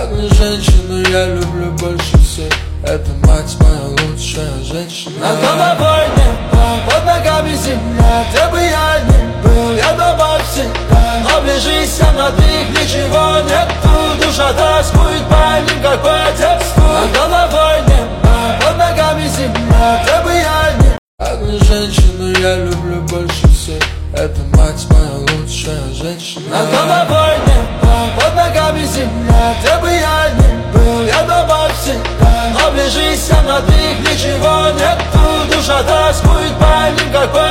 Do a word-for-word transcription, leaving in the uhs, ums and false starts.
Одну женщину я люблю больше всех. Это мать моя лучшая женщина. Над головой небо, под ногами земля. Где бы я ни был, я дома всегда. Но ближе на них ничего нету. Душа тоскует по ним, как по детству. Над головой небо, под ногами земля. Где бы я ни был. Одну женщину я люблю больше всех. Это мать моя лучшая женщина. Над головой небо, под ногами земля. Где бы я ни был, я дома всегда. Но ближе на них ничего нету. Душа тоскует по ним, как по